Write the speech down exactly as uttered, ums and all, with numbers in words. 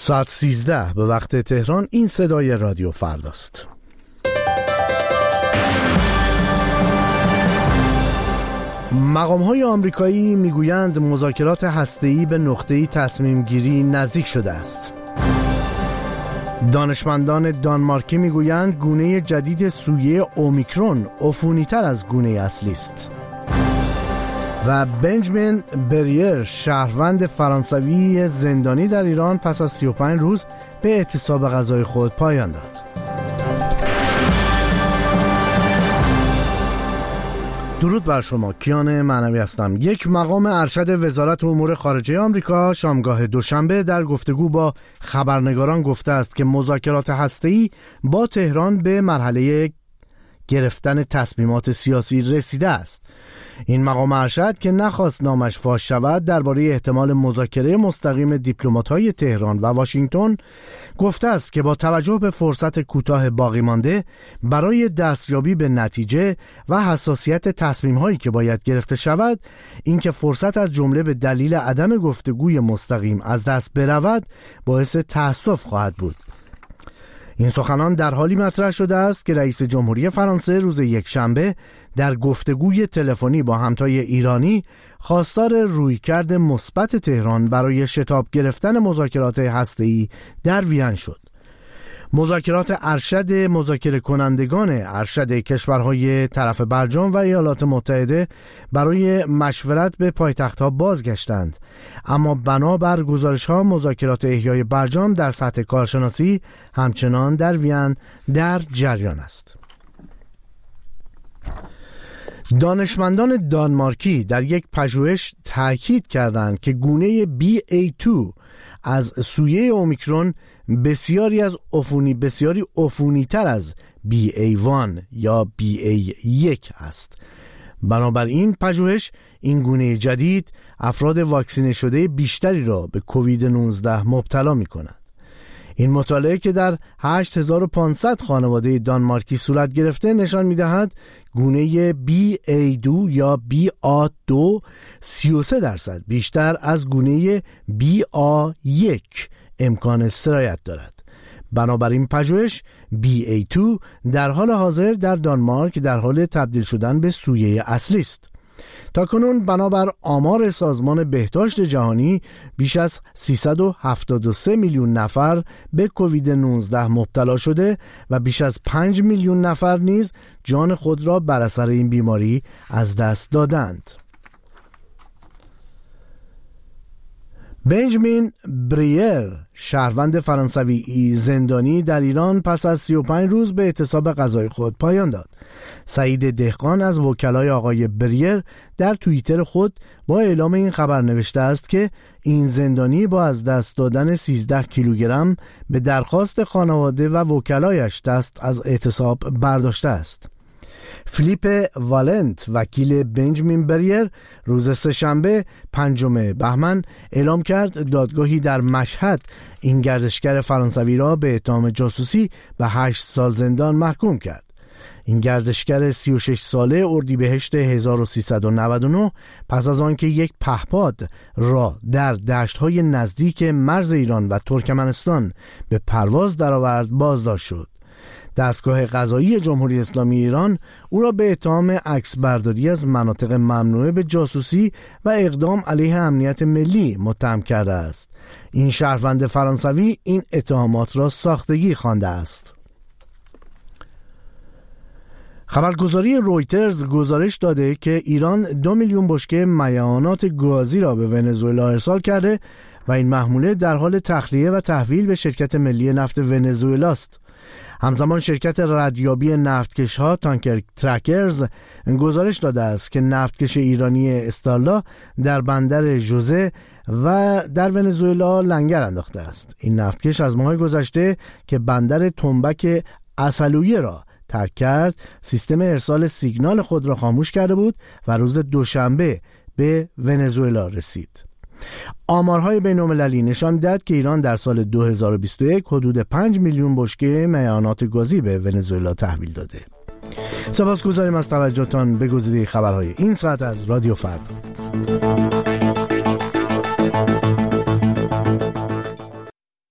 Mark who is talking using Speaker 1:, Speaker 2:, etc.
Speaker 1: ساعت سیزده به وقت تهران. این صدای رادیو فرداست. مقام‌های آمریکایی میگویند مذاکرات هسته‌ای به نقطه‌ای تصمیم گیری نزدیک شده است. دانشمندان دانمارکی میگویند گونه جدید سویه اومیکرون عفونی‌تر از گونه اصلی است. و بنجامین بریر، شهروند فرانسوی زندانی در ایران، پس از سی و پنج روز به اعتصاب غذای خود پایان داد. درود بر شما، کیان معنوی هستم. یک مقام ارشد وزارت امور خارجه آمریکا شامگاه دوشنبه در گفتگو با خبرنگاران گفته است که مذاکرات هسته‌ای با تهران به مرحله گرفتن تصمیمات سیاسی رسیده است. این مقام ارشد که نخواست نامش فاش شود درباره احتمال مذاکره مستقیم دیپلمات‌های تهران و واشنگتن گفته است که با توجه به فرصت کوتاه باقی مانده برای دستیابی به نتیجه و حساسیت تصمیم‌هایی که باید گرفته شود، اینکه فرصت از جمله به دلیل عدم گفتگوی مستقیم از دست برود باعث تأسف خواهد بود. این سخنان در حالی مطرح شده است که رئیس جمهوری فرانسه روز یکشنبه در گفتگوی تلفنی با همتای ایرانی خواستار رویکرد مثبت تهران برای شتاب گرفتن مذاکرات هسته‌ای در وین شد. مذاکرات ارشد مذاکره کنندگان ارشد کشورهای طرف برجام و ایالات متحده برای مشورت به پایتخت‌ها بازگشتند، اما بنابر گزارش‌ها مذاکرات احیای برجام در سطح کارشناسی همچنان در وین در جریان است. دانشمندان دانمارکی در یک پژوهش تاکید کردند که گونه بی ای دو از سویه اومیکرون بسیاری از عفونی بسیاری عفونی تر از بی ای یک یا بی ای یک است. بنابراین پژوهش این گونه جدید افراد واکسینه شده بیشتری را به کووید نوزده مبتلا می کند. این مطالعه که در هشت هزار و پانصد خانواده دانمارکی صورت گرفته نشان می دهد گونه بی ای دو یا بی ای دو سی و سه درصد بیشتر از گونه بی ای یک امکان سرایت دارد. بنابراین پژوهش بی ای دو در حال حاضر در دانمارک در حال تبدیل شدن به سویه اصلی است. تاکنون بنابر آمار سازمان بهداشت جهانی بیش از سیصد و هفتاد و سه میلیون نفر به کووید نوزده مبتلا شده و بیش از پنج میلیون نفر نیز جان خود را بر اثر این بیماری از دست دادند. بنجامین بریر، شهروند فرانسوی زندانی در ایران، پس از سی و پنج روز به اعتصاب غذای خود پایان داد. سعید دهقان از وکلای آقای بریر در توییتر خود با اعلام این خبر نوشته است که این زندانی با از دست دادن سیزده کیلوگرم به درخواست خانواده و وکلایش دست از اعتصاب برداشته است. فیلیپ والنت، وکیل بنجامین بریر، روز سه‌شنبه پنجم بهمن اعلام کرد دادگاهی در مشهد این گردشگر فرانسوی را به اتهام جاسوسی به هشت سال زندان محکوم کرد. این گردشگر سی و شش ساله اردیبهشت هزار و سیصد و نود و نه پس از آنکه یک پهپاد را در دشت‌های نزدیک مرز ایران و ترکمنستان به پرواز درآورد بازداشت شد. دستگاه قضایی جمهوری اسلامی ایران او را به اتهام عکس برداری از مناطق ممنوعه به جاسوسی و اقدام علیه امنیت ملی متهم کرده است. این شهروند فرانسوی این اتهامات را ساختگی خوانده است. خبرگزاری رویترز گزارش داده که ایران دو میلیون بشکه میعانات گازی را به ونزوئلا ارسال کرده و این محموله در حال تخلیه و تحویل به شرکت ملی نفت ونزوئلا است. همزمان شرکت ردیابی نفتکش‌ها تانکر ترکرز گزارش داده است که نفتکش ایرانی استارلا در بندر ژوزه و در ونزوئلا لنگر انداخته است. این نفتکش از ماه گذشته که بندر تنبک اصلویه را ترک کرد، سیستم ارسال سیگنال خود را خاموش کرده بود و روز دوشنبه به ونزوئلا رسید. آمارهای بین‌المللی نشان می‌دهد که ایران در سال دو هزار و بیست و یک حدود پنج میلیون بشکه میعانات گازی به ونزوئلا تحویل داده. سپاسگزاریم از توجهتان به گزیده خبرهای این ساعت از رادیو فردا.